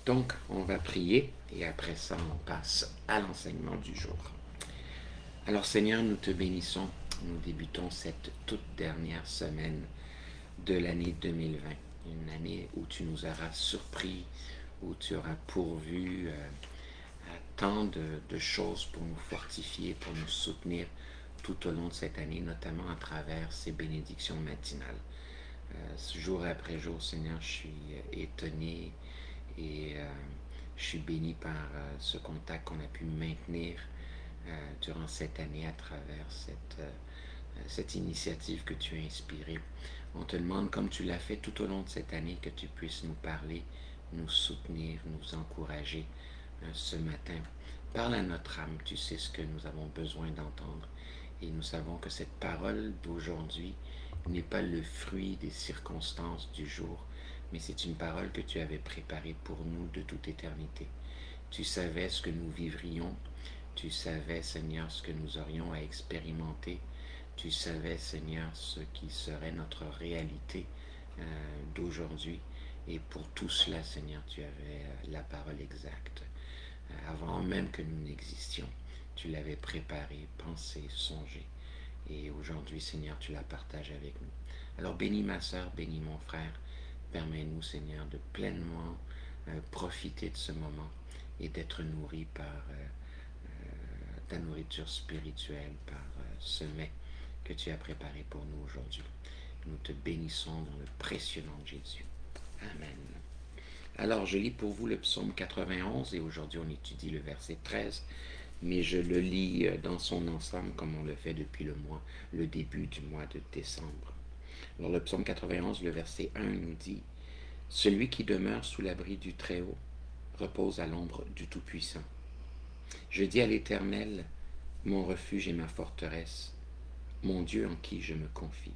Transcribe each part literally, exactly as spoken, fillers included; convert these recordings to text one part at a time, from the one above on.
Donc, on va prier et après ça, on passe à l'enseignement du jour. Alors Seigneur, nous te bénissons. Nous débutons cette toute dernière semaine de l'année deux mille vingt. Une année où tu nous auras surpris, où tu auras pourvu euh, à tant de, de choses pour nous fortifier, pour nous soutenir tout au long de cette année, notamment à travers ces bénédictions matinales. Euh, jour après jour, Seigneur, je suis étonné et euh, je suis béni par euh, ce contact qu'on a pu maintenir euh, durant cette année à travers cette, euh, cette initiative que tu as inspirée. On te demande, comme tu l'as fait tout au long de cette année, que tu puisses nous parler, nous soutenir, nous encourager euh, ce matin. Parle à notre âme, tu sais ce que nous avons besoin d'entendre. Et nous savons que cette parole d'aujourd'hui n'est pas le fruit des circonstances du jour, mais c'est une parole que tu avais préparée pour nous de toute éternité. Tu savais ce que nous vivrions, tu savais, Seigneur, ce que nous aurions à expérimenter, tu savais, Seigneur, ce qui serait notre réalité euh, d'aujourd'hui, et pour tout cela, Seigneur, tu avais euh, la parole exacte. Euh, avant même que nous n'existions, tu l'avais préparée, pensée, songée, et aujourd'hui, Seigneur, tu la partages avec nous. Alors bénis ma sœur, bénis mon frère, permets-nous, Seigneur, de pleinement euh, profiter de ce moment et d'être nourris par euh, euh, ta nourriture spirituelle, par euh, ce mets que tu as préparé pour nous aujourd'hui. Nous te bénissons dans le précieux nom de Jésus. Amen. Alors, je lis pour vous le psaume quatre-vingt-onze et aujourd'hui on étudie le verset treize, mais je le lis dans son ensemble comme on le fait depuis le mois, le début du mois de décembre. Alors, le psaume quatre-vingt-onze, le verset un nous dit « Celui qui demeure sous l'abri du Très-Haut repose à l'ombre du Tout-Puissant. Je dis à l'Éternel, mon refuge et ma forteresse, mon Dieu en qui je me confie.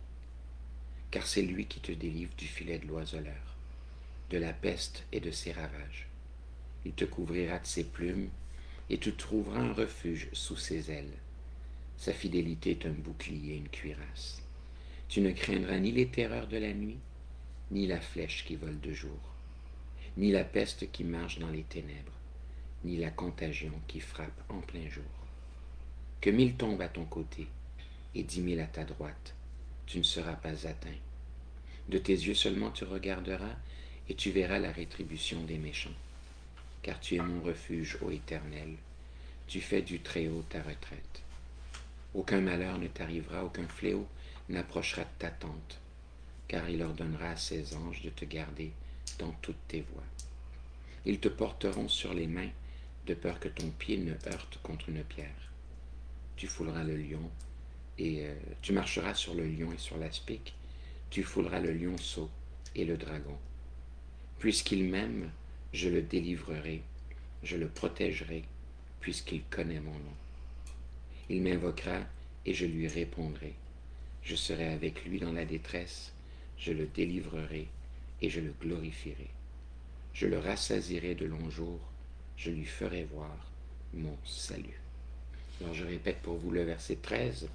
Car c'est lui qui te délivre du filet de l'oiseleur, de la peste et de ses ravages. Il te couvrira de ses plumes, et tu trouveras un refuge sous ses ailes. Sa fidélité est un bouclier et une cuirasse. Tu ne craindras ni les terreurs de la nuit, ni la flèche qui vole de jour, ni la peste qui marche dans les ténèbres, ni la contagion qui frappe en plein jour. Que mille tombent à ton côté, et dix mille à ta droite, tu ne seras pas atteint. De tes yeux seulement tu regarderas, et tu verras la rétribution des méchants. Car tu es mon refuge, ô Éternel, tu fais du Très-Haut ta retraite. Aucun malheur ne t'arrivera, aucun fléau n'approchera de ta tente, car il ordonnera à ses anges de te garder dans toutes tes voies. Ils te porteront sur les mains, de peur que ton pied ne heurte contre une pierre. Tu fouleras le lion, et euh, tu marcheras sur le lion et sur l'aspic, tu fouleras le lionceau et le dragon. Puisqu'il m'aime, je le délivrerai, je le protégerai, puisqu'il connaît mon nom. Il m'invoquera et je lui répondrai. Je serai avec lui dans la détresse, je le délivrerai et je le glorifierai. Je le rassasirai de longs jours, je lui ferai voir mon salut. Alors je répète pour vous le verset treize.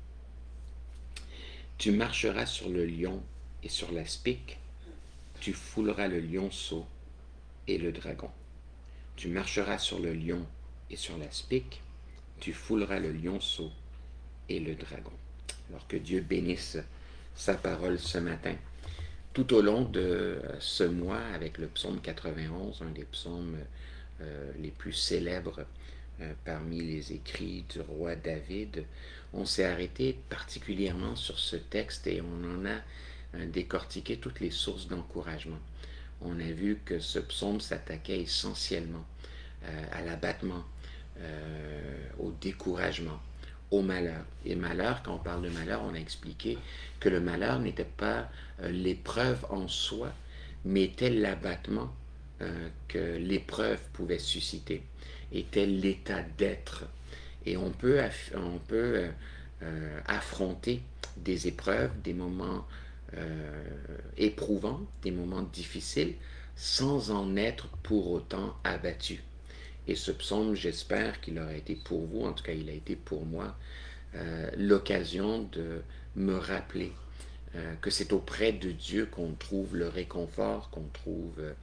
Tu marcheras sur le lion et sur l'aspic, tu fouleras le lionceau et le dragon. Tu marcheras sur le lion et sur l'aspic, tu fouleras le lionceau et le dragon. Alors que Dieu bénisse sa parole ce matin. Tout au long de ce mois, avec le psaume quatre-vingt-onze, un des psaumes euh, les plus célèbres euh, parmi les écrits du roi David, on s'est arrêté particulièrement sur ce texte et on en a euh, décortiqué toutes les sources d'encouragement. On a vu que ce psaume s'attaquait essentiellement euh, à l'abattement, euh, au découragement, au malheur. Et malheur, quand on parle de malheur, on a expliqué que le malheur n'était pas euh, l'épreuve en soi, mais était l'abattement euh, que l'épreuve pouvait susciter, était l'état d'être. Et on peut, on peut euh, euh, affronter des épreuves, des moments euh, éprouvants, des moments difficiles, sans en être pour autant abattu. Et ce psaume, j'espère qu'il aura été pour vous, en tout cas il a été pour moi, euh, l'occasion de me rappeler euh, que c'est auprès de Dieu qu'on trouve le réconfort, qu'on trouve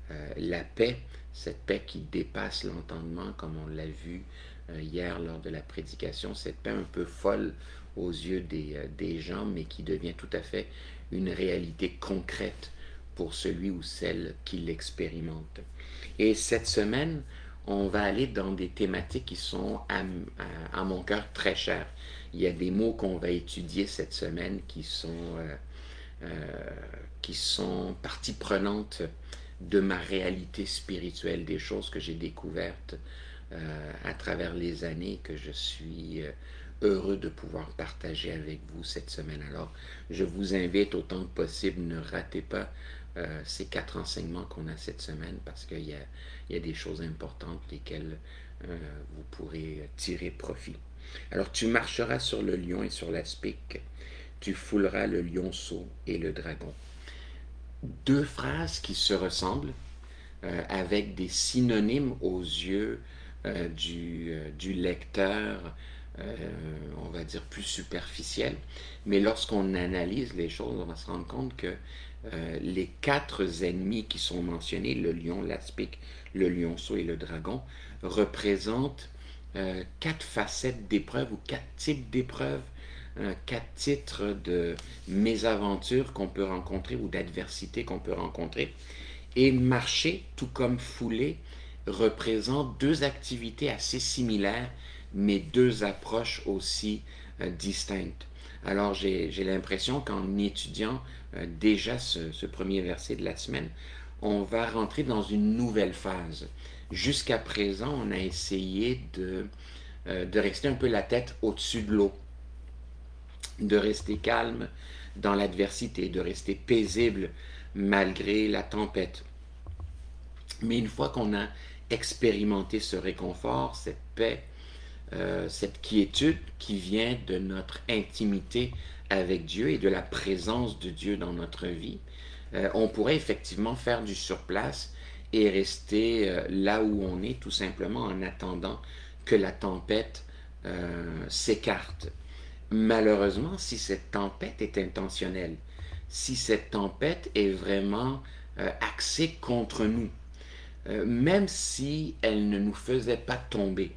euh, la paix, cette paix qui dépasse l'entendement, comme on l'a vu euh, hier lors de la prédication, cette paix un peu folle aux yeux des, euh, des gens, mais qui devient tout à fait une réalité concrète pour celui ou celle qui l'expérimente. Et cette semaine, on va aller dans des thématiques qui sont à, à, à mon cœur très chères. Il y a des mots qu'on va étudier cette semaine qui sont, euh, euh, qui sont partie prenante de ma réalité spirituelle, des choses que j'ai découvertes euh, à travers les années, que je suis euh, heureux de pouvoir partager avec vous cette semaine. Alors, je vous invite autant que possible, ne ratez pas euh, ces quatre enseignements qu'on a cette semaine, parce qu'il y a, il y a des choses importantes desquelles euh, vous pourrez tirer profit. Alors, tu marcheras sur le lion et sur l'aspic, tu fouleras le lionceau et le dragon. Deux phrases qui se ressemblent, euh, avec des synonymes aux yeux euh, du, euh, du lecteur, euh, on va dire plus superficiel, mais lorsqu'on analyse les choses, on va se rendre compte que euh, les quatre ennemis qui sont mentionnés, le lion, l'aspic, le lionceau et le dragon, représentent euh, quatre facettes d'épreuves ou quatre types d'épreuves, euh, quatre titres de mésaventures qu'on peut rencontrer ou d'adversités qu'on peut rencontrer. Et marcher, tout comme fouler, représente deux activités assez similaires, mais deux approches aussi euh, distinctes. Alors j'ai, j'ai l'impression qu'en étudiant euh, déjà ce, ce premier verset de la semaine, on va rentrer dans une nouvelle phase. Jusqu'à présent, on a essayé de, euh, de rester un peu la tête au-dessus de l'eau, de rester calme dans l'adversité, de rester paisible malgré la tempête. Mais une fois qu'on a expérimenté ce réconfort, cette paix, euh, cette quiétude qui vient de notre intimité avec Dieu et de la présence de Dieu dans notre vie, euh, on pourrait effectivement faire du surplace et rester euh, là où on est, tout simplement en attendant que la tempête euh, s'écarte. Malheureusement, si cette tempête est intentionnelle, si cette tempête est vraiment euh, axée contre nous, euh, même si elle ne nous faisait pas tomber,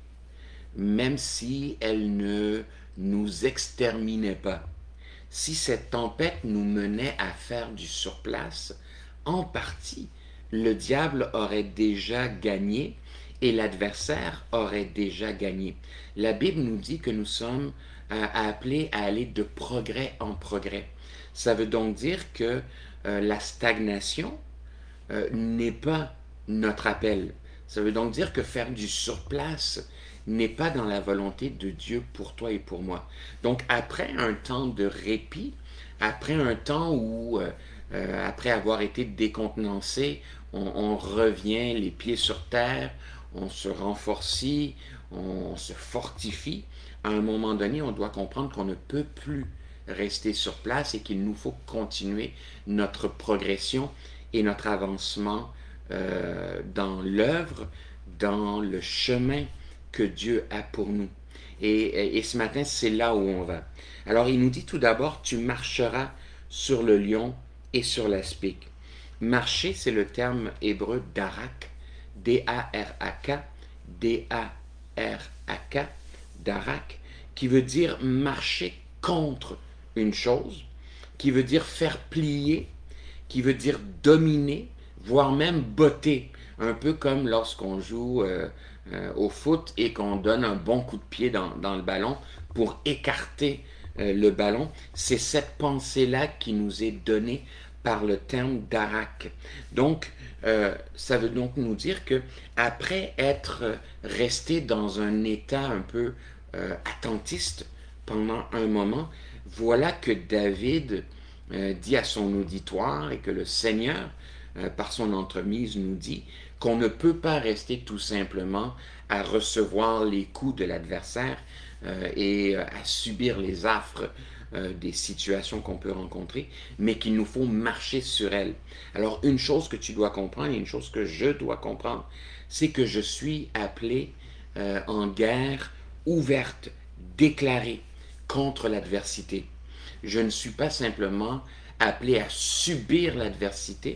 même si elle ne nous exterminait pas, si cette tempête nous menait à faire du surplace, en partie, le diable aurait déjà gagné et l'adversaire aurait déjà gagné. La Bible nous dit que nous sommes euh, appelés à aller de progrès en progrès. Ça veut donc dire que euh, la stagnation euh, n'est pas notre appel. Ça veut donc dire que faire du surplace n'est pas dans la volonté de Dieu pour toi et pour moi. Donc après un temps de répit, après un temps où, euh, euh, après avoir été décontenancé, on, on revient les pieds sur terre, on se renforcit, on se fortifie, à un moment donné, on doit comprendre qu'on ne peut plus rester sur place et qu'il nous faut continuer notre progression et notre avancement euh, dans l'œuvre, dans le chemin que Dieu a pour nous. Et, et ce matin, c'est là où on va. Alors, il nous dit tout d'abord, tu marcheras sur le lion et sur l'aspic. Marcher, c'est le terme hébreu darak, D A R A K, D A R A K, darak, qui veut dire marcher contre une chose, qui veut dire faire plier, qui veut dire dominer, voire même botter, un peu comme lorsqu'on joue euh, euh, au foot et qu'on donne un bon coup de pied dans, dans le ballon pour écarter euh, le ballon. C'est cette pensée-là qui nous est donnée par le terme darak. Donc, euh, ça veut donc nous dire que après être resté dans un état un peu euh, attentiste pendant un moment, voilà que David euh, dit à son auditoire et que le Seigneur, euh, par son entremise, nous dit qu'on ne peut pas rester tout simplement à recevoir les coups de l'adversaire euh, et à subir les affres euh, des situations qu'on peut rencontrer, mais qu'il nous faut marcher sur elles. Alors, une chose que tu dois comprendre et une chose que je dois comprendre, c'est que je suis appelé euh, en guerre ouverte, déclarée contre l'adversité. Je ne suis pas simplement appelé à subir l'adversité,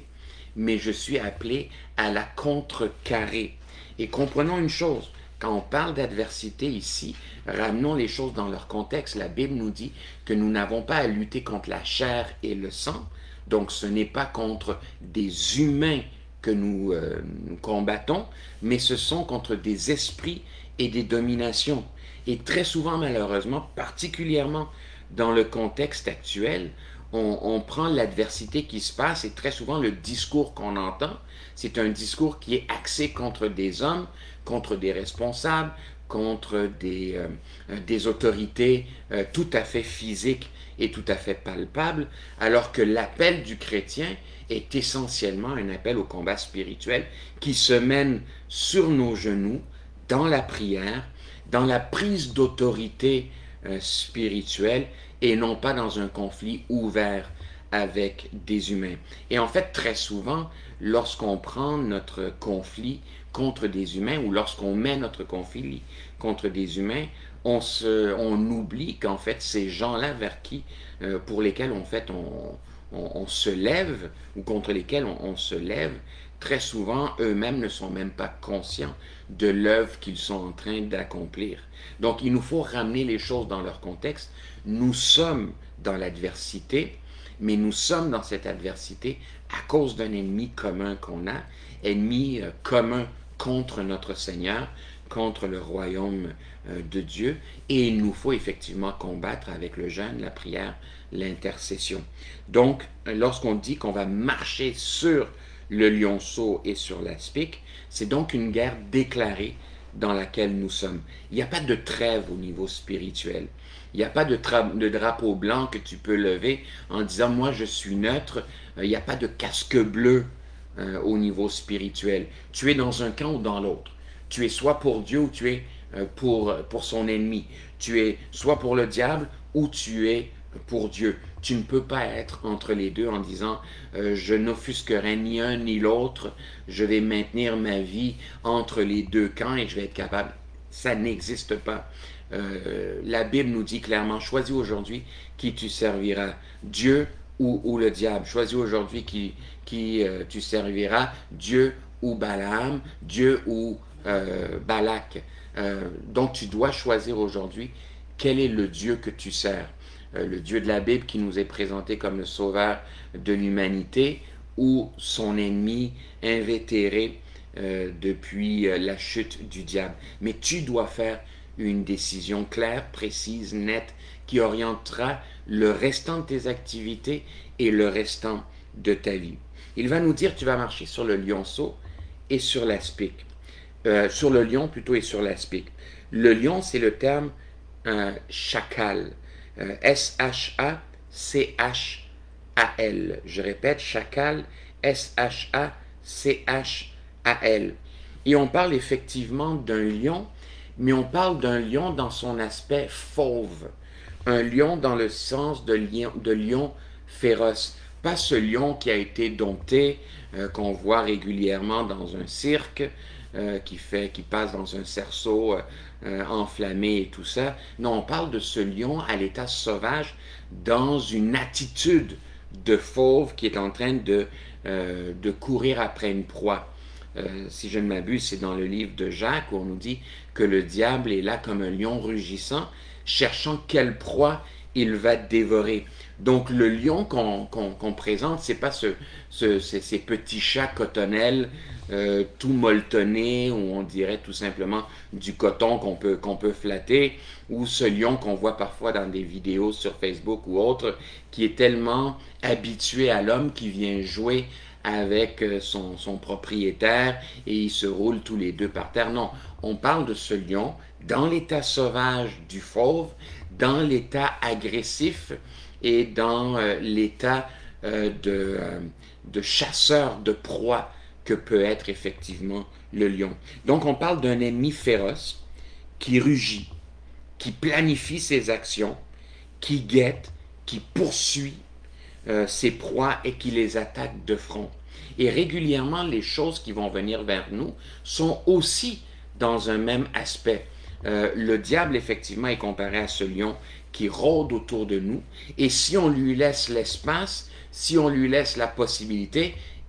mais je suis appelé à la contrecarrer. Et comprenons une chose, quand on parle d'adversité ici, ramenons les choses dans leur contexte. La Bible nous dit que nous n'avons pas à lutter contre la chair et le sang, donc ce n'est pas contre des humains que nous, euh, nous combattons, mais ce sont contre des esprits et des dominations. Et très souvent, malheureusement, particulièrement dans le contexte actuel, on, on prend l'adversité qui se passe et très souvent le discours qu'on entend, c'est un discours qui est axé contre des hommes, contre des responsables, contre des, euh, des autorités euh, tout à fait physiques et tout à fait palpables, alors que l'appel du chrétien est essentiellement un appel au combat spirituel qui se mène sur nos genoux, dans la prière, dans la prise d'autorité euh, spirituelle et non pas dans un conflit ouvert avec des humains. Et en fait, très souvent, lorsqu'on prend notre conflit contre des humains ou lorsqu'on met notre conflit contre des humains, on, se, on oublie qu'en fait, ces gens-là vers qui, euh, pour lesquels en fait, on, on, on se lève ou contre lesquels on, on se lève, très souvent, eux-mêmes ne sont même pas conscients de l'œuvre qu'ils sont en train d'accomplir. Donc, il nous faut ramener les choses dans leur contexte. Nous sommes dans l'adversité, mais nous sommes dans cette adversité à cause d'un ennemi commun qu'on a, ennemi euh, commun contre notre Seigneur, contre le royaume euh, de Dieu, et il nous faut effectivement combattre avec le jeûne, la prière, l'intercession. Donc, lorsqu'on dit qu'on va marcher sur le lionceau et sur l'aspic, c'est donc une guerre déclarée dans laquelle nous sommes. Il n'y a pas de trêve au niveau spirituel. Il n'y a pas de, de drapeau blanc que tu peux lever en disant « moi je suis neutre ». Il n'y a pas de casque bleu euh, au niveau spirituel. Tu es dans un camp ou dans l'autre. Tu es soit pour Dieu ou tu es euh, pour, pour son ennemi. Tu es soit pour le diable ou tu es pour Dieu. Tu ne peux pas être entre les deux en disant euh, « je n'offusquerai ni un ni l'autre, je vais maintenir ma vie entre les deux camps et je vais être capable ». Ça n'existe pas. Euh, la Bible nous dit clairement, choisis aujourd'hui qui tu serviras, Dieu ou, ou le diable. Choisis aujourd'hui qui, qui euh, tu serviras, Dieu ou Balaam, Dieu ou euh, Balak. Euh, donc tu dois choisir aujourd'hui quel est le Dieu que tu sers. Euh, le Dieu de la Bible qui nous est présenté comme le sauveur de l'humanité ou son ennemi invétéré euh, depuis euh, la chute du diable. Mais tu dois faire une décision claire, précise, nette, qui orientera le restant de tes activités et le restant de ta vie. Il va nous dire, tu vas marcher sur le lionceau et sur l'aspic. Euh, sur le lion plutôt et sur l'aspic. Le lion, c'est le terme euh, chacal. Euh, S H A C H A L. Je répète, chacal, S H A C H A L. Et on parle effectivement d'un lion, mais on parle d'un lion dans son aspect fauve. Un lion dans le sens de lion, de lion féroce. Pas ce lion qui a été dompté, euh, qu'on voit régulièrement dans un cirque, euh, qui, fait, qui passe dans un cerceau euh, euh, enflammé et tout ça. Non, on parle de ce lion à l'état sauvage dans une attitude de fauve qui est en train de, euh, de courir après une proie. Euh, si je ne m'abuse, c'est dans le livre de Jacques où on nous dit que le diable est là comme un lion rugissant, cherchant quelle proie il va dévorer. Donc le lion qu'on qu'on, qu'on présente, c'est pas ce, ce, ces, ces petits chats cotonnels euh, tout molletonnés, ou on dirait tout simplement du coton qu'on peut, qu'on peut flatter, ou ce lion qu'on voit parfois dans des vidéos sur Facebook ou autres, qui est tellement habitué à l'homme qui vient jouer avec son, son propriétaire et ils se roulent tous les deux par terre. Non, on parle de ce lion dans l'état sauvage du fauve, dans l'état agressif et dans euh, l'état euh, de, euh, de chasseur de proie que peut être effectivement le lion. Donc on parle d'un ennemi féroce qui rugit, qui planifie ses actions, qui guette, qui poursuit Euh, ses proies et qui les attaque de front. Et régulièrement, les choses qui vont venir vers nous sont aussi dans un même aspect. Euh, le diable, effectivement, est comparé à ce lion qui rôde autour de nous, et si on lui laisse l'espace, si on lui laisse la possibilité,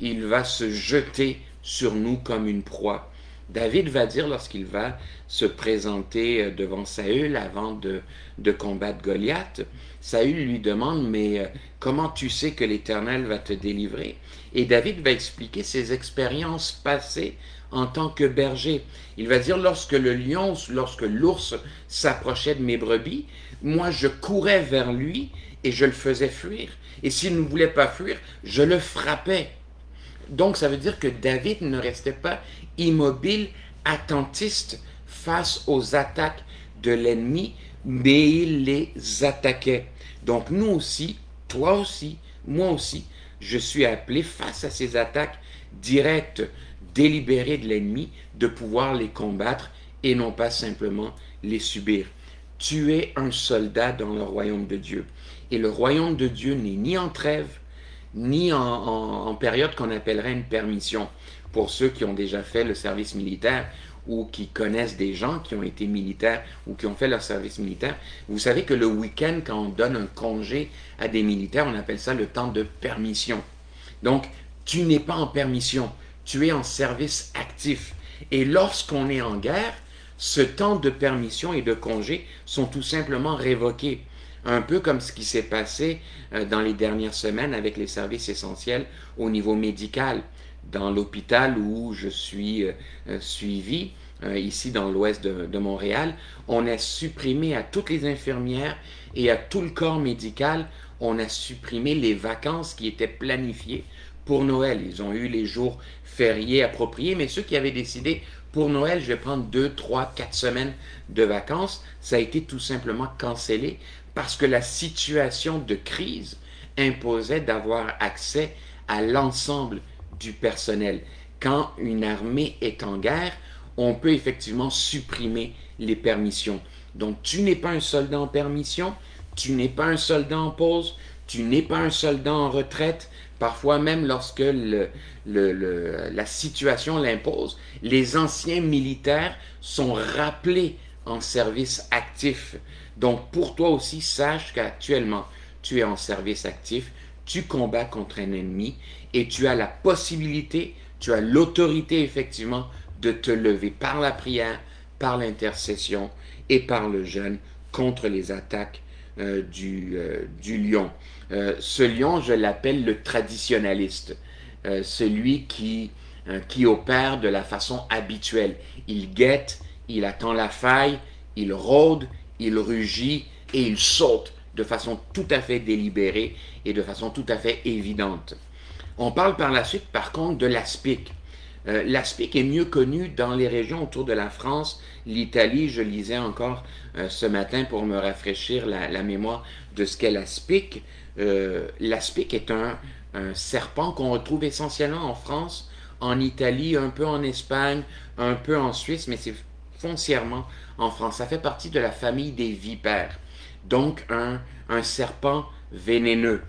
il va se jeter sur nous comme une proie. David va dire lorsqu'il va se présenter devant Saül avant de, de combattre Goliath, Saül lui demande, mais comment tu sais que l'Éternel va te délivrer? Et David va expliquer ses expériences passées en tant que berger. Il va dire, lorsque le lion, lorsque l'ours s'approchait de mes brebis, moi je courais vers lui et je le faisais fuir. Et s'il ne voulait pas fuir, je le frappais. Donc ça veut dire que David ne restait pas immobile, attentiste face aux attaques de l'ennemi, mais il les attaquait. Donc nous aussi, toi aussi, moi aussi, je suis appelé face à ces attaques directes, délibérées de l'ennemi, de pouvoir les combattre et non pas simplement les subir. Tu es un soldat dans le royaume de Dieu. Et le royaume de Dieu n'est ni en trêve, ni en, en, en période qu'on appellerait une permission. Pour ceux qui ont déjà fait le service militaire ou qui connaissent des gens qui ont été militaires ou qui ont fait leur service militaire, vous savez que le week-end, quand on donne un congé à des militaires, on appelle ça le temps de permission. Donc, tu n'es pas en permission, tu es en service actif. Et lorsqu'on est en guerre, ce temps de permission et de congé sont tout simplement révoqués. Un peu comme ce qui s'est passé dans les dernières semaines avec les services essentiels au niveau médical. Dans l'hôpital où je suis euh, suivi, euh, ici dans l'ouest de, de Montréal, on a supprimé à toutes les infirmières et à tout le corps médical, on a supprimé les vacances qui étaient planifiées pour Noël. Ils ont eu les jours fériés appropriés, mais ceux qui avaient décidé pour Noël, je vais prendre deux, trois, quatre semaines de vacances, ça a été tout simplement cancellé parce que la situation de crise imposait d'avoir accès à l'ensemble du personnel. Quand une armée est en guerre, on peut effectivement supprimer les permissions. Donc, tu n'es pas un soldat en permission, tu n'es pas un soldat en pause, tu n'es pas un soldat en retraite. Parfois même lorsque le, le, le, la situation l'impose, les anciens militaires sont rappelés en service actif. Donc, pour toi aussi, sache qu'actuellement, tu es en service actif, tu combats contre un ennemi et tu as la possibilité, tu as l'autorité effectivement de te lever par la prière, par l'intercession et par le jeûne contre les attaques euh, du, euh, du lion. Euh, ce lion, je l'appelle le traditionnaliste, euh, celui qui, euh, qui opère de la façon habituelle. Il guette, il attend la faille, il rôde, il rugit et il saute de façon tout à fait délibérée et de façon tout à fait évidente. On parle par la suite, par contre, de l'aspic. Euh, l'aspic est mieux connu dans les régions autour de la France, l'Italie. Je lisais encore euh, ce matin pour me rafraîchir la, la mémoire de ce qu'est l'aspic. Euh, l'aspic est un, un serpent qu'on retrouve essentiellement en France, en Italie, un peu en Espagne, un peu en Suisse, mais c'est foncièrement en France. Ça fait partie de la famille des vipères. Donc, un, un serpent vénéneux.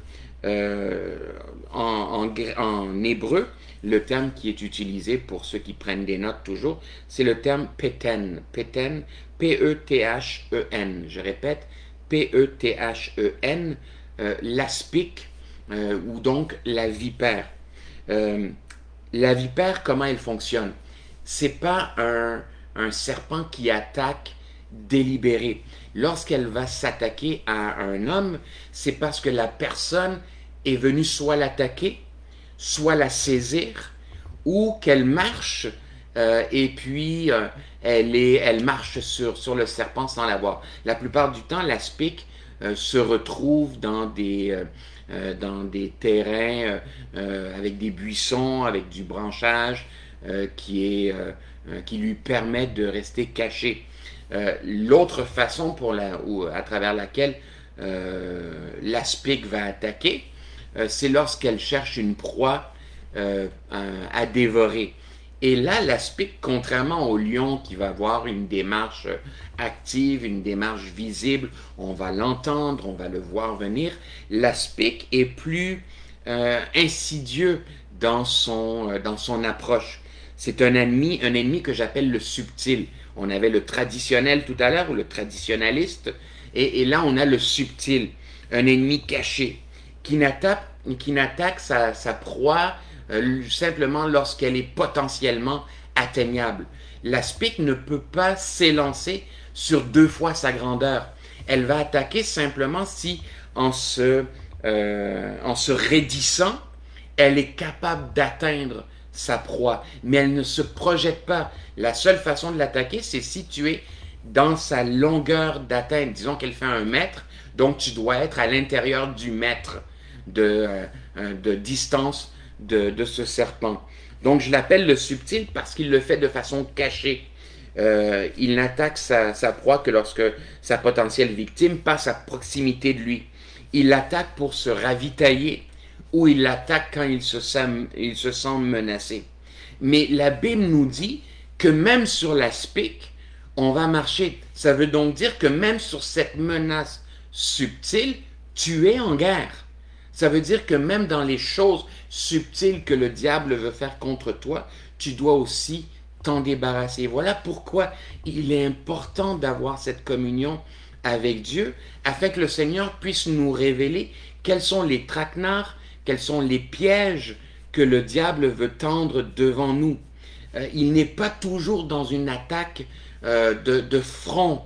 Euh, en, en, en hébreu, le terme qui est utilisé pour ceux qui prennent des notes toujours, c'est le terme péten. Péten, P E T H E N. Je répète, P E T H E N, euh, l'aspic, euh, ou donc la vipère. Euh, la vipère, comment elle fonctionne? C'est pas un, un serpent qui attaque délibéré. Lorsqu'elle va s'attaquer à un homme, c'est parce que la personne est venue soit l'attaquer, soit la saisir, ou qu'elle marche euh, et puis euh, elle, est, elle marche sur, sur le serpent sans l'avoir. La plupart du temps, l'aspic euh, se retrouve dans des, euh, dans des terrains euh, avec des buissons, avec du branchage euh, qui, est, euh, qui lui permet de rester caché. Euh, l'autre façon pour la, ou, à travers laquelle euh, l'aspic va attaquer, euh, c'est lorsqu'elle cherche une proie euh, à, à dévorer. Et là, l'aspic, contrairement au lion qui va avoir une démarche active, une démarche visible, on va l'entendre, on va le voir venir, l'aspic est plus euh, insidieux dans son, euh, dans son approche. C'est un ennemi, un ennemi que j'appelle le subtil. On avait le traditionnel tout à l'heure, ou le traditionnaliste, et, et là on a le subtil, un ennemi caché, qui n'attaque, qui n'attaque sa, sa proie euh, simplement lorsqu'elle est potentiellement atteignable. L'aspic ne peut pas s'élancer sur deux fois sa grandeur. Elle va attaquer simplement si, en se, euh, en se raidissant, elle est capable d'atteindre sa proie, mais elle ne se projette pas. La seule façon de l'attaquer, c'est si tu es dans sa longueur d'atteinte. Disons qu'elle fait un mètre, donc tu dois être à l'intérieur du mètre de, euh, de distance de, de ce serpent. Donc je l'appelle le subtil parce qu'il le fait de façon cachée. Euh, il n'attaque sa, sa proie que lorsque sa potentielle victime passe à proximité de lui. Il l'attaque pour se ravitailler ou il l'attaque quand il se, sent, il se sent menacé. Mais la Bible nous dit que même sur l'aspic, on va marcher. Ça veut donc dire que même sur cette menace subtile, tu es en guerre. Ça veut dire que même dans les choses subtiles que le diable veut faire contre toi, tu dois aussi t'en débarrasser. Voilà pourquoi il est important d'avoir cette communion avec Dieu, afin que le Seigneur puisse nous révéler quels sont les traquenards, quels sont les pièges que le diable veut tendre devant nous. Euh, il n'est pas toujours dans une attaque euh, de, de front.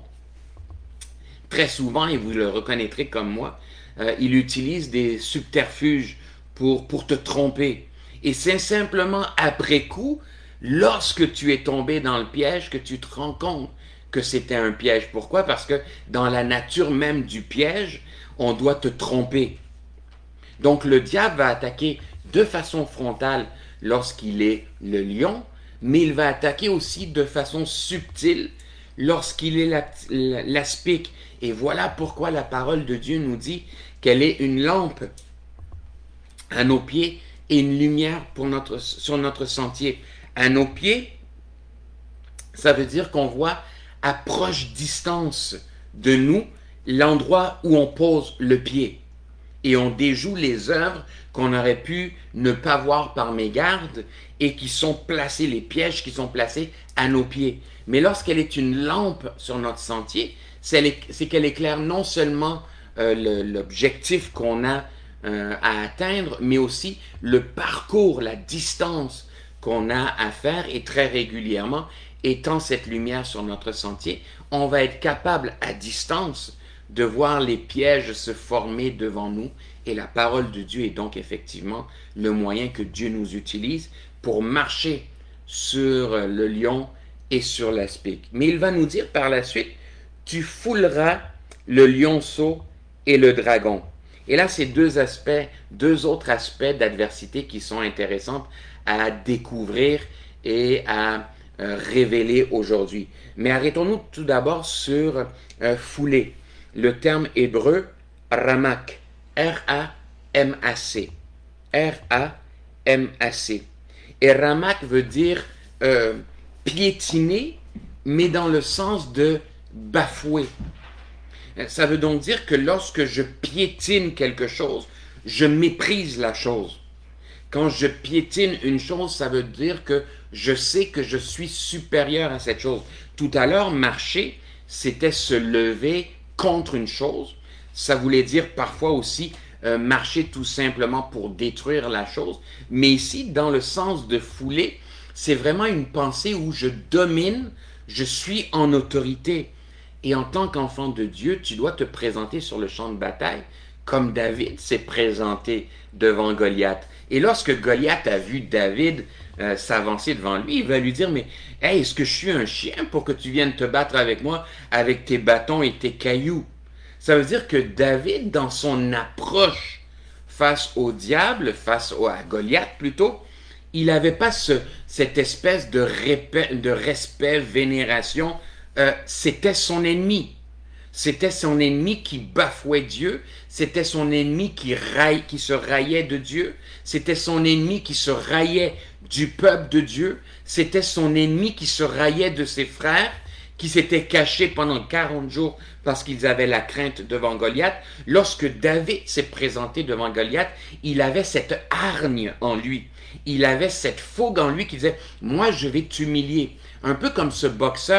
Très souvent, et vous le reconnaîtrez comme moi, euh, il utilise des subterfuges pour, pour te tromper. Et c'est simplement après coup, lorsque tu es tombé dans le piège, que tu te rends compte que c'était un piège. Pourquoi? Parce que dans la nature même du piège, on doit te tromper. Donc le diable va attaquer de façon frontale lorsqu'il est le lion, mais il va attaquer aussi de façon subtile lorsqu'il est l'aspic. Et voilà pourquoi la parole de Dieu nous dit qu'elle est une lampe à nos pieds et une lumière pour notre, sur notre sentier. À nos pieds, ça veut dire qu'on voit à proche distance de nous l'endroit où on pose le pied. Et on déjoue les œuvres qu'on aurait pu ne pas voir par mégarde et qui sont placées, les pièges qui sont placés à nos pieds. Mais lorsqu'elle est une lampe sur notre sentier, c'est qu'elle éclaire non seulement euh, l'objectif qu'on a euh, à atteindre, mais aussi le parcours, la distance qu'on a à faire. Et très régulièrement, étant cette lumière sur notre sentier, on va être capable à distance de voir les pièges se former devant nous. Et la parole de Dieu est donc effectivement le moyen que Dieu nous utilise pour marcher sur le lion et sur l'aspic. Mais il va nous dire par la suite, tu fouleras le lionceau et le dragon. Et là, c'est deux aspects, deux autres aspects d'adversité qui sont intéressants à découvrir et à euh, révéler aujourd'hui. Mais arrêtons-nous tout d'abord sur euh, fouler. Le terme hébreu ramak, R A M A C, R A M A C. Et ramak veut dire euh, piétiner, mais dans le sens de bafouer. Ça veut donc dire que lorsque je piétine quelque chose, je méprise la chose. Quand je piétine une chose, ça veut dire que je sais que je suis supérieur à cette chose. Tout à l'heure, marcher, c'était se lever contre une chose. Ça voulait dire parfois aussi euh, marcher tout simplement pour détruire la chose. Mais ici, dans le sens de fouler, c'est vraiment une pensée où je domine, je suis en autorité. Et en tant qu'enfant de Dieu, tu dois te présenter sur le champ de bataille comme David s'est présenté devant Goliath. Et lorsque Goliath a vu David euh, s'avancer devant lui, il va lui dire, mais hey, est-ce que je suis un chien pour que tu viennes te battre avec moi avec tes bâtons et tes cailloux? Ça veut dire que David, dans son approche face au diable, face au, à Goliath plutôt, il n'avait pas ce, cette espèce de, répé, de respect, vénération. Euh, c'était son ennemi. C'était son ennemi qui bafouait Dieu. C'était son ennemi qui, raille, qui se raillait de Dieu. C'était son ennemi qui se raillait du peuple de Dieu. C'était son ennemi qui se raillait de ses frères, qui s'étaient cachés pendant quarante jours parce qu'ils avaient la crainte devant Goliath. Lorsque David s'est présenté devant Goliath, il avait cette hargne en lui. Il avait cette fougue en lui qui disait « Moi, je vais t'humilier ». Un peu comme ce boxeur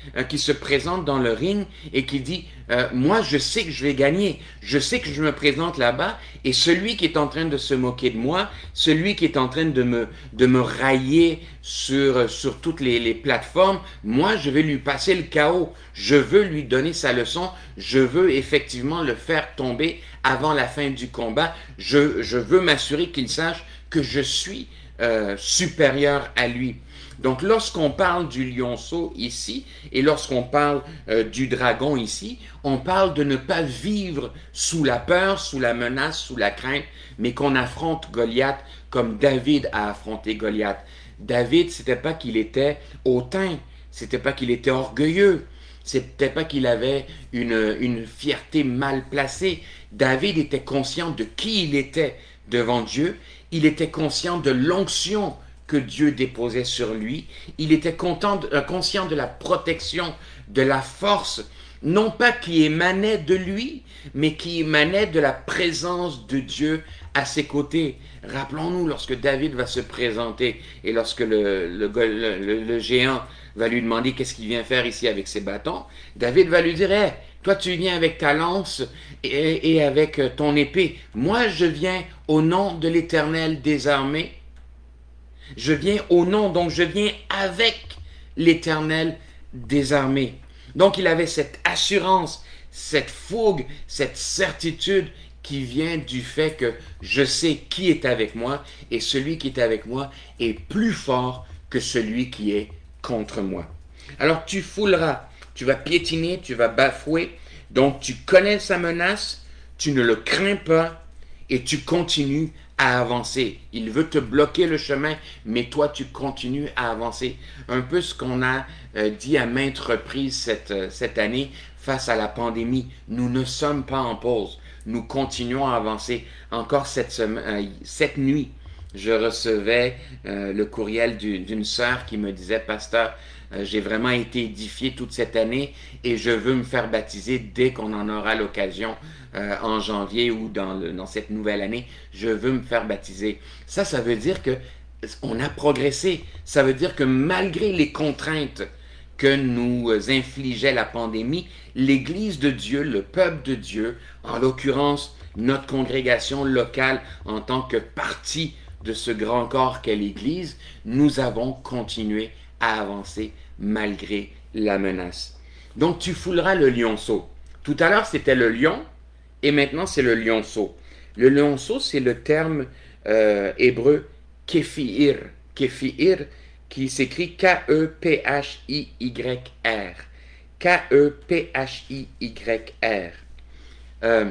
euh, qui se présente dans le ring et qui dit euh, « Moi, je sais que je vais gagner. Je sais que je me présente là-bas et celui qui est en train de se moquer de moi, celui qui est en train de me, de me railler sur, sur toutes les, les plateformes, moi, je vais lui passer le chaos. Je veux lui donner sa leçon. Je veux effectivement le faire tomber avant la fin du combat. Je, je veux m'assurer qu'il sache que je suis euh, supérieur à lui. » Donc, lorsqu'on parle du lionceau ici, et lorsqu'on parle euh, du dragon ici, on parle de ne pas vivre sous la peur, sous la menace, sous la crainte, mais qu'on affronte Goliath comme David a affronté Goliath. David, c'était pas qu'il était hautain, c'était pas qu'il était orgueilleux, c'était pas qu'il avait une, une fierté mal placée. David était conscient de qui il était devant Dieu, il était conscient de l'onction que Dieu déposait sur lui. Il était content de, euh, conscient de la protection, de la force, non pas qui émanait de lui, mais qui émanait de la présence de Dieu à ses côtés. Rappelons-nous, lorsque David va se présenter et lorsque le, le, le, le, le géant va lui demander qu'est-ce qu'il vient faire ici avec ses bâtons, David va lui dire hey, « Toi, tu viens avec ta lance et, et avec ton épée. Moi, je viens au nom de l'Éternel des armées. Je viens au nom, donc je viens avec l'Éternel des armées. » Donc il avait cette assurance, cette fougue, cette certitude qui vient du fait que je sais qui est avec moi et celui qui est avec moi est plus fort que celui qui est contre moi. Alors tu fouleras, tu vas piétiner, tu vas bafouer, donc tu connais sa menace, tu ne le crains pas et tu continues à avancer. Il veut te bloquer le chemin, mais toi, tu continues à avancer. Un peu ce qu'on a euh, dit à maintes reprises cette, euh, cette année face à la pandémie. Nous ne sommes pas en pause. Nous continuons à avancer. Encore cette, semaine, euh, cette nuit, je recevais euh, le courriel du, d'une sœur qui me disait « Pasteur, euh, j'ai vraiment été édifié toute cette année et je veux me faire baptiser dès qu'on en aura l'occasion. Euh, en janvier ou dans, le, dans cette nouvelle année, je veux me faire baptiser. » Ça, ça veut dire que on a progressé. Ça veut dire que malgré les contraintes que nous infligeait la pandémie, l'Église de Dieu, le peuple de Dieu, en l'occurrence notre congrégation locale en tant que partie de ce grand corps qu'est l'Église, nous avons continué à avancer malgré la menace. Donc tu fouleras le lionceau. Tout à l'heure, c'était le lion, et maintenant, c'est le lionceau. Le lionceau, c'est le terme euh, hébreu képhir. Képhir, qui s'écrit K E P H I Y R. K E P H I Y R. Euh,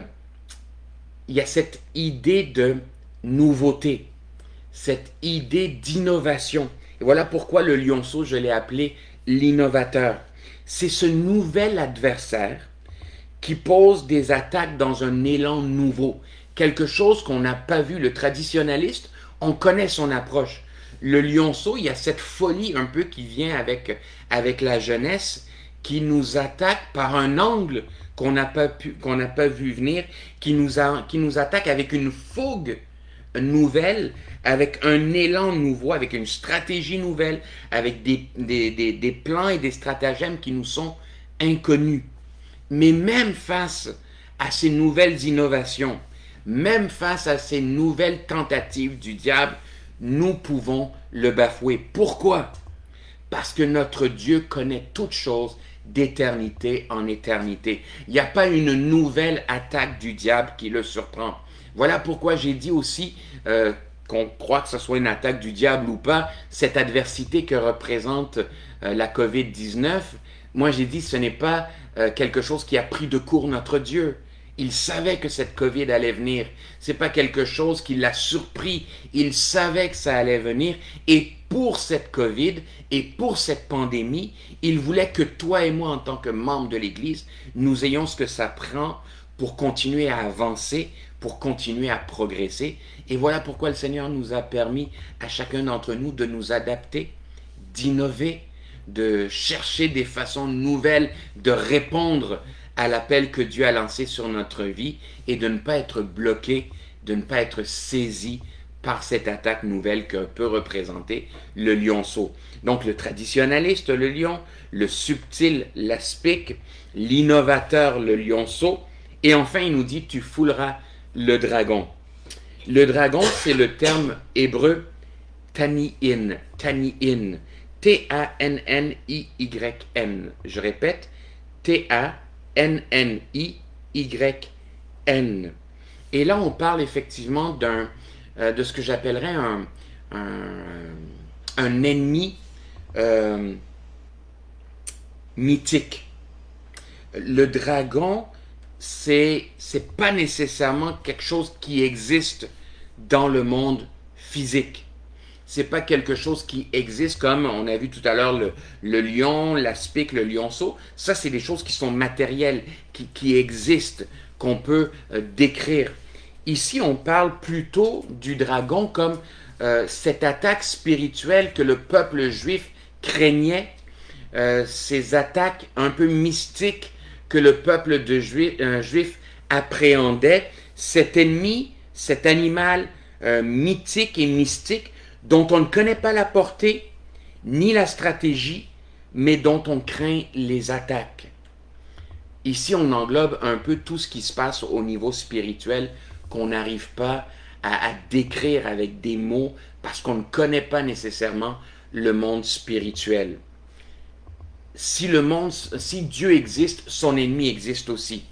il y a cette idée de nouveauté, cette idée d'innovation. Et voilà pourquoi le lionceau, je l'ai appelé l'innovateur. C'est ce nouvel adversaire qui pose des attaques dans un élan nouveau, quelque chose qu'on n'a pas vu. Le traditionnaliste, on connaît son approche. Le lionceau, il y a cette folie un peu qui vient avec, avec la jeunesse, qui nous attaque par un angle qu'on n'a pas pu, qu'on n'a pas vu venir, qui nous, a, qui nous attaque avec une fougue nouvelle, avec un élan nouveau, avec une stratégie nouvelle, avec des, des, des, des plans et des stratagèmes qui nous sont inconnus. Mais même face à ces nouvelles innovations, même face à ces nouvelles tentatives du diable, nous pouvons le bafouer. Pourquoi? Parce que notre Dieu connaît toutes choses d'éternité en éternité. Il n'y a pas une nouvelle attaque du diable qui le surprend. Voilà pourquoi j'ai dit aussi, euh, qu'on croit que ce soit une attaque du diable ou pas, cette adversité que représente euh, la covid dix-neuf, moi j'ai dit ce n'est pas euh, quelque chose qui a pris de court notre Dieu. Il savait que cette COVID allait venir. C'est pas quelque chose qui l'a surpris. Il savait que ça allait venir. Et pour cette COVID et pour cette pandémie, il voulait que toi et moi, en tant que membres de l'Église, nous ayons ce que ça prend pour continuer à avancer, pour continuer à progresser. Et voilà pourquoi le Seigneur nous a permis à chacun d'entre nous de nous adapter, d'innover, de chercher des façons nouvelles de répondre à l'appel que Dieu a lancé sur notre vie et de ne pas être bloqué, de ne pas être saisi par cette attaque nouvelle que peut représenter le lionceau. Donc le traditionnaliste, le lion, le subtil, l'aspic, l'innovateur, le lionceau, et enfin il nous dit tu fouleras le dragon. Le dragon, c'est le terme hébreu tani'in, tani'in, T A N N I Y N. Je répète, T A N N I Y N. Et là, on parle effectivement d'un, euh, de ce que j'appellerais un, un, un ennemi euh, mythique. Le dragon, c'est, c'est pas nécessairement quelque chose qui existe dans le monde physique. C'est pas quelque chose qui existe comme on a vu tout à l'heure le, le lion, l'aspic, le lionceau. Ça, c'est des choses qui sont matérielles, qui, qui existent, qu'on peut euh, décrire. Ici, on parle plutôt du dragon comme euh, cette attaque spirituelle que le peuple juif craignait, euh, ces attaques un peu mystiques que le peuple de juif, euh, juif appréhendait. Cet ennemi, cet animal euh, mythique et mystique, dont on ne connaît pas la portée ni la stratégie, mais dont on craint les attaques. Ici, on englobe un peu tout ce qui se passe au niveau spirituel qu'on n'arrive pas à, à décrire avec des mots parce qu'on ne connaît pas nécessairement le monde spirituel. Si le monde, si Dieu existe, son ennemi existe aussi.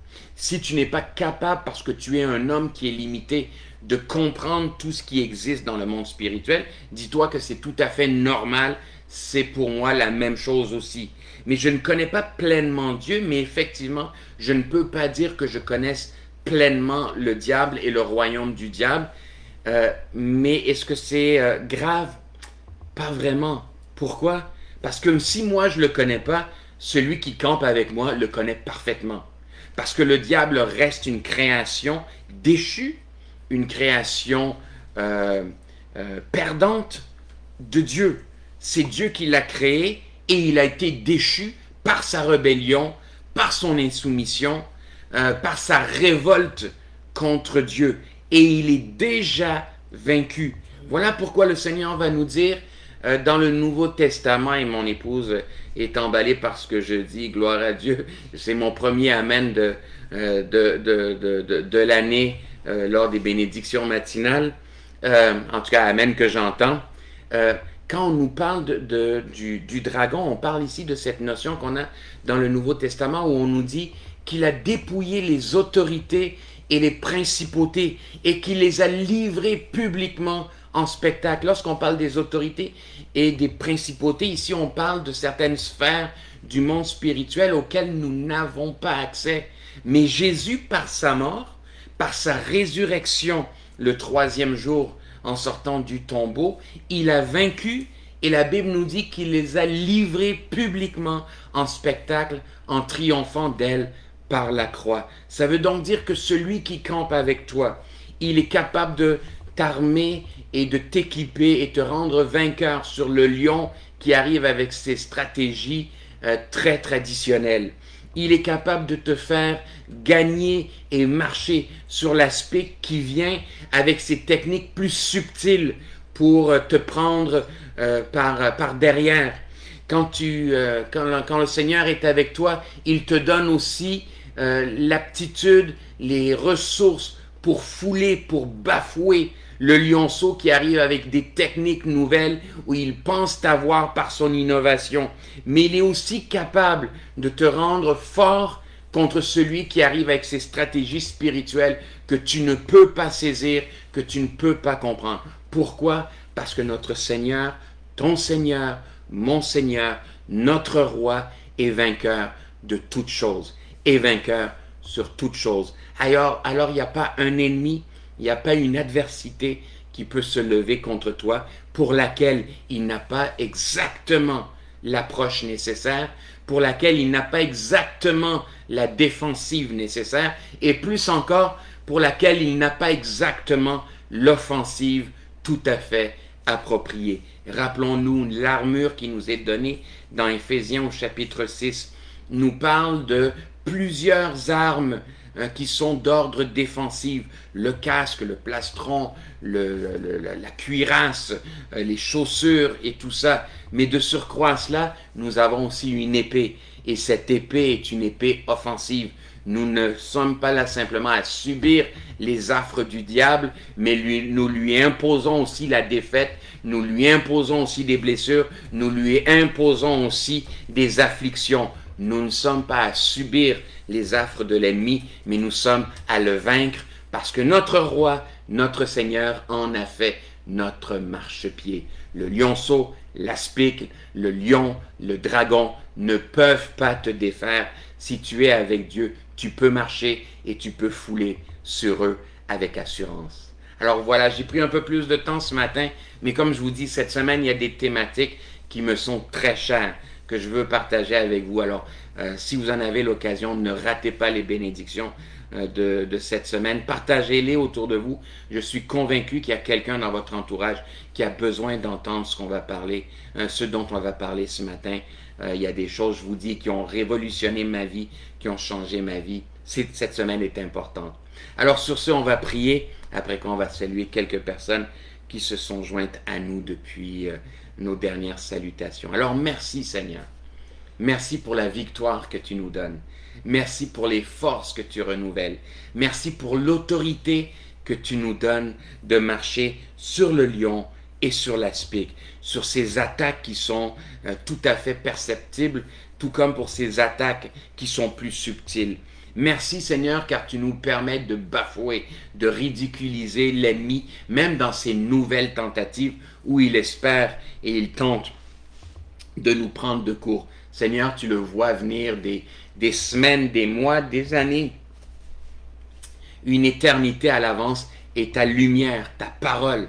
Si tu n'es pas capable, parce que tu es un homme qui est limité, de comprendre tout ce qui existe dans le monde spirituel, dis-toi que c'est tout à fait normal, c'est pour moi la même chose aussi. Mais je ne connais pas pleinement Dieu, mais effectivement, je ne peux pas dire que je connaisse pleinement le diable et le royaume du diable. Euh, mais est-ce que c'est euh, grave? Pas vraiment. Pourquoi? Parce que si moi je ne le connais pas, celui qui campe avec moi le connaît parfaitement. Parce que le diable reste une création déchue, une création euh, euh, perdante de Dieu. C'est Dieu qui l'a créé et il a été déchu par sa rébellion, par son insoumission, euh, par sa révolte contre Dieu. Et il est déjà vaincu. Voilà pourquoi le Seigneur va nous dire euh, dans le Nouveau Testament, et mon épouse est emballée par ce que je dis, gloire à Dieu, c'est mon premier amen de, euh, de, de, de, de, de l'année, Euh, lors des bénédictions matinales, euh, en tout cas, amen que j'entends. Euh, quand on nous parle de, de, du, du dragon, on parle ici de cette notion qu'on a dans le Nouveau Testament où on nous dit qu'il a dépouillé les autorités et les principautés et qu'il les a livrées publiquement en spectacle. Lorsqu'on parle des autorités et des principautés, ici on parle de certaines sphères du monde spirituel auxquelles nous n'avons pas accès. Mais Jésus, par sa mort, par sa résurrection le troisième jour en sortant du tombeau, il a vaincu et la Bible nous dit qu'il les a livrés publiquement en spectacle en triomphant d'elle par la croix. Ça veut donc dire que celui qui campe avec toi, il est capable de t'armer et de t'équiper et te rendre vainqueur sur le lion qui arrive avec ses stratégies euh, très traditionnelles. Il est capable de te faire gagner et marcher sur l'aspect qui vient avec ses techniques plus subtiles pour te prendre euh, par, par derrière. Quand, tu, euh, quand, quand le Seigneur est avec toi, il te donne aussi euh, l'aptitude, les ressources pour fouler, pour bafouer le lionceau qui arrive avec des techniques nouvelles où il pense t'avoir par son innovation. Mais il est aussi capable de te rendre fort contre celui qui arrive avec ses stratégies spirituelles que tu ne peux pas saisir, que tu ne peux pas comprendre. Pourquoi? Parce que notre Seigneur, ton Seigneur, mon Seigneur, notre Roi est vainqueur de toutes choses, est vainqueur sur toutes choses. Alors, alors il n'y a pas un ennemi, il n'y a pas une adversité qui peut se lever contre toi pour laquelle il n'a pas exactement l'approche nécessaire, pour laquelle il n'a pas exactement la défensive nécessaire, et plus encore, pour laquelle il n'a pas exactement l'offensive tout à fait appropriée. Rappelons-nous, l'armure qui nous est donnée dans Éphésiens au chapitre six nous parle de plusieurs armes euh, qui sont d'ordre défensif, le casque, le plastron, le, le, le, la cuirasse, euh, les chaussures et tout ça. Mais de surcroît à cela, nous avons aussi une épée. Et cette épée est une épée offensive. Nous ne sommes pas là simplement à subir les affres du diable, mais lui, nous lui imposons aussi la défaite, nous lui imposons aussi des blessures, nous lui imposons aussi des afflictions. Nous ne sommes pas à subir les affres de l'ennemi, mais nous sommes à le vaincre parce que notre roi, notre Seigneur en a fait notre marchepied. Le lionceau, l'aspic, le lion, le dragon ne peuvent pas te défaire. Si tu es avec Dieu, tu peux marcher et tu peux fouler sur eux avec assurance. Alors voilà, j'ai pris un peu plus de temps ce matin, mais comme je vous dis, cette semaine, il y a des thématiques qui me sont très chères, que je veux partager avec vous. Alors, euh, si vous en avez l'occasion, ne ratez pas les bénédictions euh, de, de cette semaine. Partagez-les autour de vous. Je suis convaincu qu'il y a quelqu'un dans votre entourage qui a besoin d'entendre ce qu'on va parler, euh, ce dont on va parler ce matin. Euh, il y a des choses, je vous dis, qui ont révolutionné ma vie, qui ont changé ma vie. C'est, cette semaine est importante. Alors sur ce, on va prier, après qu'on va saluer quelques personnes qui se sont jointes à nous depuis euh, nos dernières salutations. Alors merci Seigneur. Merci pour la victoire que tu nous donnes. Merci pour les forces que tu renouvelles. Merci pour l'autorité que tu nous donnes de marcher sur le lion et sur l'aspic, sur ces attaques qui sont euh, tout à fait perceptibles, tout comme pour ces attaques qui sont plus subtiles. Merci Seigneur, car tu nous permets de bafouer, de ridiculiser l'ennemi, même dans ces nouvelles tentatives où il espère et il tente de nous prendre de court. Seigneur, tu le vois venir des, des semaines, des mois, des années, une éternité à l'avance, et ta lumière, ta parole,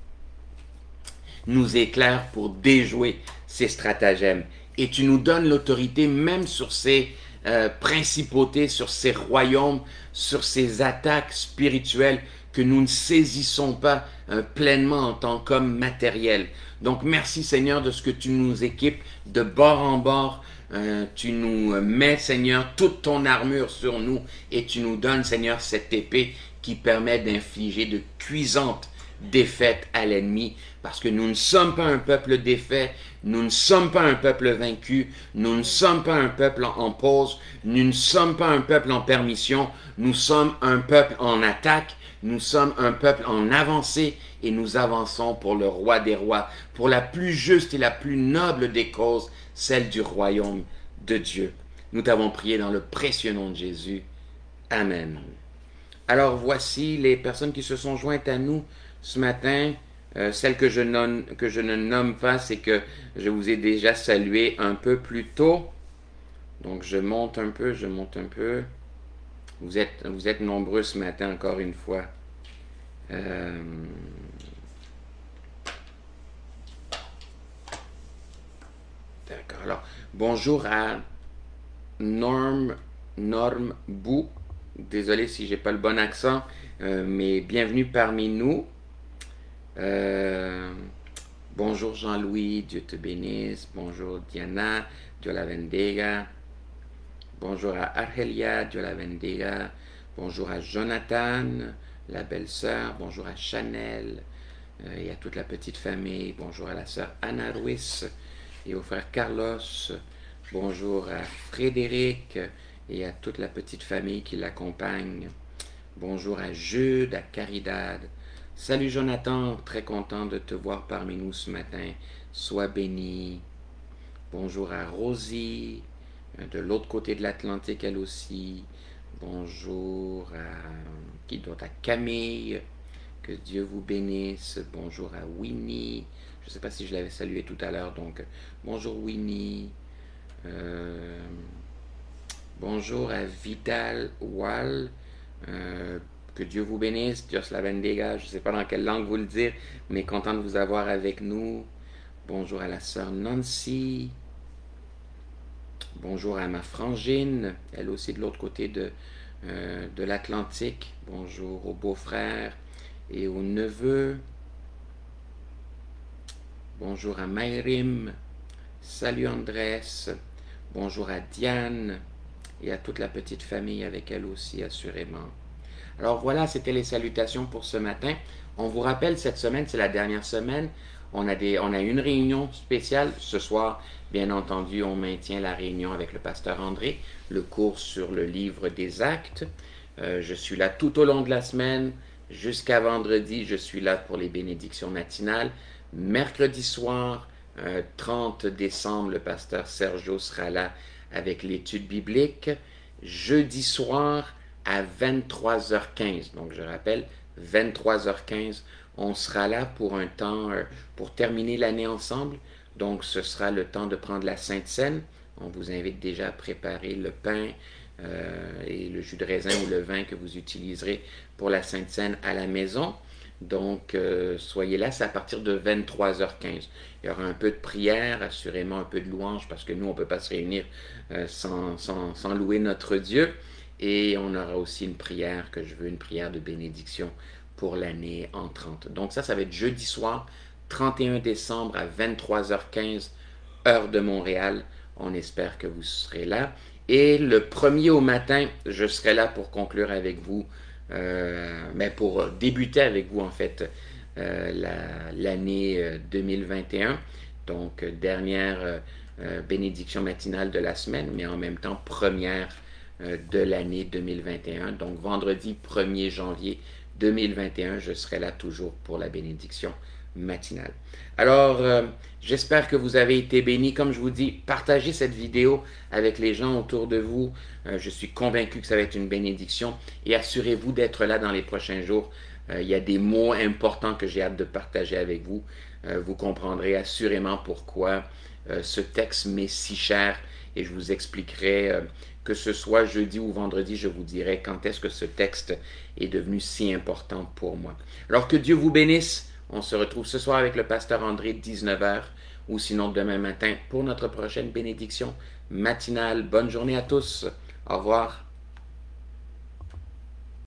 nous éclaire pour déjouer ces stratagèmes. Et tu nous donnes l'autorité même sur ces euh, principautés, sur ces royaumes, sur ces attaques spirituelles que nous ne saisissons pas euh, pleinement en tant qu'hommes matériels. Donc merci Seigneur de ce que tu nous équipes de bord en bord. Euh, tu nous mets Seigneur toute ton armure sur nous et tu nous donnes Seigneur cette épée qui permet d'infliger de cuisantes défaite à l'ennemi, parce que nous ne sommes pas un peuple défait, nous ne sommes pas un peuple vaincu, nous ne sommes pas un peuple en, en pause, nous ne sommes pas un peuple en permission, nous sommes un peuple en attaque, nous sommes un peuple en avancée, et nous avançons pour le roi des rois, pour la plus juste et la plus noble des causes, celle du royaume de Dieu. Nous t'avons prié dans le précieux nom de Jésus. Amen. Alors voici les personnes qui se sont jointes à nous ce matin. Euh, celle que je, nomme, que je ne nomme pas, c'est que je vous ai déjà salué un peu plus tôt. Donc je monte un peu, je monte un peu. Vous êtes, vous êtes nombreux ce matin, encore une fois. Euh... D'accord. Alors, bonjour à Norm, Norm Bou. Désolé si j'ai pas le bon accent, euh, mais bienvenue parmi nous. Euh, bonjour Jean-Louis, Dieu te bénisse. Bonjour Diana, Dieu la bendiga. Bonjour à Argelia, Dieu la bendiga. Bonjour à Jonathan, la belle-sœur. Bonjour à Chanel euh, et à toute la petite famille. Bonjour à la sœur Anna Ruiz et au frère Carlos. Bonjour à Frédéric et à toute la petite famille qui l'accompagne. Bonjour à Jude, à Caridad. Salut Jonathan, très content de te voir parmi nous ce matin. Sois béni. Bonjour à Rosie, de l'autre côté de l'Atlantique elle aussi. Bonjour à qui d'autre, à Camille. Que Dieu vous bénisse. Bonjour à Winnie. Je ne sais pas si je l'avais salué tout à l'heure, donc bonjour Winnie. Euh, bonjour à Vidal Wall. Euh, que Dieu vous bénisse, Dios la bendiga, je ne sais pas dans quelle langue vous le dire, mais content de vous avoir avec nous. Bonjour à la sœur Nancy. Bonjour à ma frangine, elle aussi de l'autre côté de, euh, de l'Atlantique. Bonjour aux beaux-frères et aux neveux. Bonjour à Mayrim. Salut Andrés. Bonjour à Diane et à toute la petite famille avec elle aussi, assurément. Alors voilà, c'était les salutations pour ce matin. On vous rappelle, cette semaine, c'est la dernière semaine. On a, des, on a une réunion spéciale. Ce soir, bien entendu, on maintient la réunion avec le pasteur André, le cours sur le livre des Actes. Euh, je suis là tout au long de la semaine. Jusqu'à vendredi, je suis là pour les bénédictions matinales. Mercredi soir, euh, trente décembre, le pasteur Sergio sera là avec l'étude biblique. Jeudi soir, à vingt-trois heures quinze. Donc, je rappelle, vingt-trois heures quinze, on sera là pour un temps, euh, pour terminer l'année ensemble. Donc, ce sera le temps de prendre la Sainte Seine. On vous invite déjà à préparer le pain euh, et le jus de raisin ou le vin que vous utiliserez pour la Sainte Seine à la maison. Donc, euh, soyez là, c'est à partir de vingt-trois heures quinze. Il y aura un peu de prière, assurément un peu de louange, parce que nous, on ne peut pas se réunir euh, sans, sans, sans louer notre Dieu. Et on aura aussi une prière que je veux, une prière de bénédiction pour l'année entrante. Donc ça, ça va être jeudi soir, trente et un décembre à vingt-trois heures quinze, heure de Montréal. On espère que vous serez là. Et le premier au matin, je serai là pour conclure avec vous, euh, mais pour débuter avec vous en fait, euh, la, l'année deux mille vingt et un. Donc dernière euh, bénédiction matinale de la semaine, mais en même temps première de l'année deux mille vingt et un. Donc, vendredi premier janvier deux mille vingt et un, je serai là toujours pour la bénédiction matinale. Alors, euh, j'espère que vous avez été bénis. Comme je vous dis, partagez cette vidéo avec les gens autour de vous. Euh, je suis convaincu que ça va être une bénédiction. Et assurez-vous d'être là dans les prochains jours. Euh, il y a des mots importants que j'ai hâte de partager avec vous. Euh, vous comprendrez assurément pourquoi euh, ce texte m'est si cher. Et je vous expliquerai, euh, que ce soit jeudi ou vendredi, je vous dirai quand est-ce que ce texte est devenu si important pour moi. Alors que Dieu vous bénisse. On se retrouve ce soir avec le pasteur André, dix-neuf heures, ou sinon demain matin pour notre prochaine bénédiction matinale. Bonne journée à tous. Au revoir.